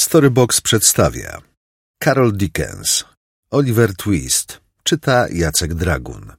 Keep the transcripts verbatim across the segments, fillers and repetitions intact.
Storybox przedstawia Carol Dickens, Oliver Twist, czyta Jacek Dragun.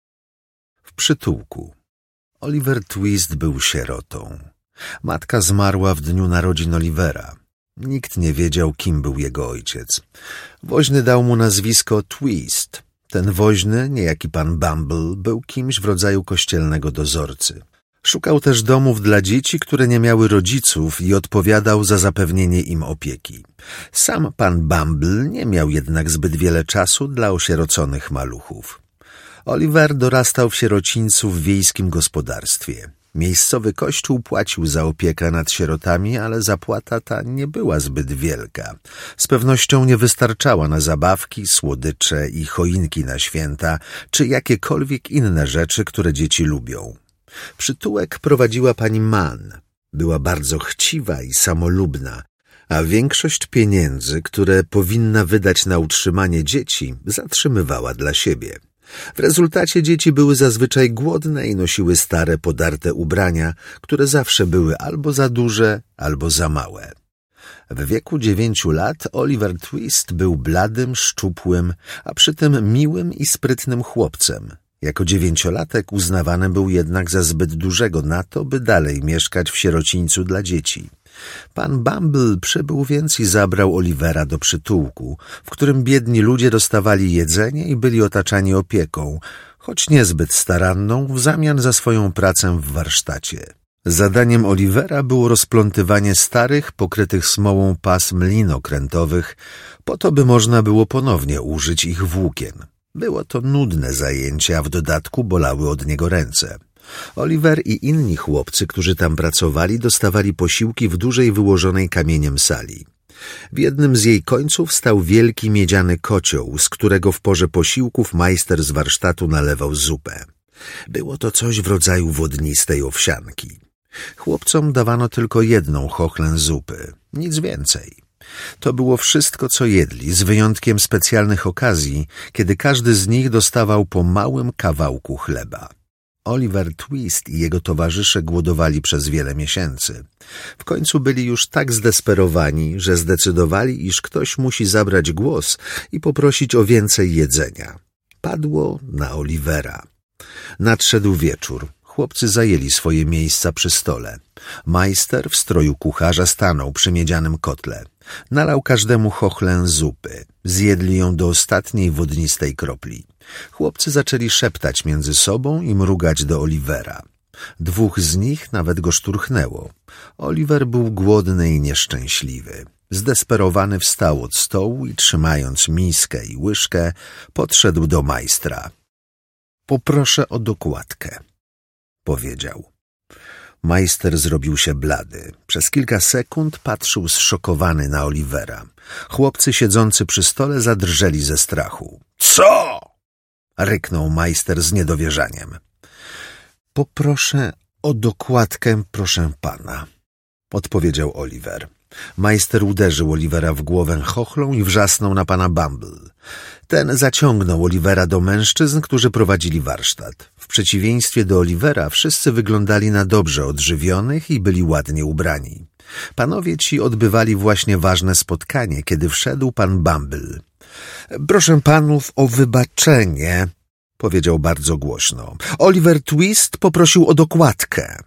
W przytułku. Oliver Twist był sierotą. Matka zmarła w dniu narodzin Olivera. Nikt nie wiedział, kim był jego ojciec. Woźny dał mu nazwisko Twist. Ten woźny, niejaki pan Bumble, był kimś w rodzaju kościelnego dozorcy. Szukał też domów dla dzieci, które nie miały rodziców i odpowiadał za zapewnienie im opieki. Sam pan Bumble nie miał jednak zbyt wiele czasu dla osieroconych maluchów. Oliver dorastał w sierocińcu w wiejskim gospodarstwie. Miejscowy kościół płacił za opiekę nad sierotami, ale zapłata ta nie była zbyt wielka. Z pewnością nie wystarczała na zabawki, słodycze i choinki na święta, czy jakiekolwiek inne rzeczy, które dzieci lubią. Przytułek prowadziła pani Mann. Była bardzo chciwa i samolubna, a większość pieniędzy, które powinna wydać na utrzymanie dzieci, zatrzymywała dla siebie. W rezultacie dzieci były zazwyczaj głodne i nosiły stare, podarte ubrania, które zawsze były albo za duże, albo za małe. W wieku dziewięciu lat Oliver Twist był bladym, szczupłym, a przy tym miłym i sprytnym chłopcem. Jako dziewięciolatek uznawany był jednak za zbyt dużego na to, by dalej mieszkać w sierocińcu dla dzieci. Pan Bumble przybył więc i zabrał Olivera do przytułku, w którym biedni ludzie dostawali jedzenie i byli otaczani opieką, choć niezbyt staranną, w zamian za swoją pracę w warsztacie. Zadaniem Olivera było rozplątywanie starych, pokrytych smołą pasm lin okrętowych, po to, by można było ponownie użyć ich włókien. Było to nudne zajęcie, a w dodatku bolały od niego ręce. Oliver i inni chłopcy, którzy tam pracowali, dostawali posiłki w dużej wyłożonej kamieniem sali. W jednym z jej końców stał wielki miedziany kocioł, z którego w porze posiłków majster z warsztatu nalewał zupę. Było to coś w rodzaju wodnistej owsianki. Chłopcom dawano tylko jedną chochlę zupy, nic więcej. To było wszystko, co jedli, z wyjątkiem specjalnych okazji, kiedy każdy z nich dostawał po małym kawałku chleba. Oliver Twist i jego towarzysze głodowali przez wiele miesięcy. W końcu byli już tak zdesperowani, że zdecydowali, iż ktoś musi zabrać głos i poprosić o więcej jedzenia. Padło na Olivera. Nadszedł wieczór. Chłopcy zajęli swoje miejsca przy stole. Majster w stroju kucharza stanął przy miedzianym kotle. Nalał każdemu chochlę zupy. Zjedli ją do ostatniej wodnistej kropli. Chłopcy zaczęli szeptać między sobą i mrugać do Olivera. Dwóch z nich nawet go szturchnęło. Oliver był głodny i nieszczęśliwy. Zdesperowany wstał od stołu i trzymając miskę i łyżkę, podszedł do majstra. „Poproszę o dokładkę”, powiedział. Majster zrobił się blady. Przez kilka sekund patrzył zszokowany na Olivera. Chłopcy siedzący przy stole zadrżeli ze strachu. „Co?” ryknął majster z niedowierzaniem. „Poproszę o dokładkę, proszę pana”, odpowiedział Oliver. Majster uderzył Olivera w głowę chochlą i wrzasnął na pana Bumble. Ten zaciągnął Olivera do mężczyzn, którzy prowadzili warsztat. W przeciwieństwie do Olivera wszyscy wyglądali na dobrze odżywionych i byli ładnie ubrani. Panowie ci odbywali właśnie ważne spotkanie, kiedy wszedł pan Bumble. „Proszę panów o wybaczenie”, powiedział bardzo głośno. „Oliver Twist poprosił o dokładkę”.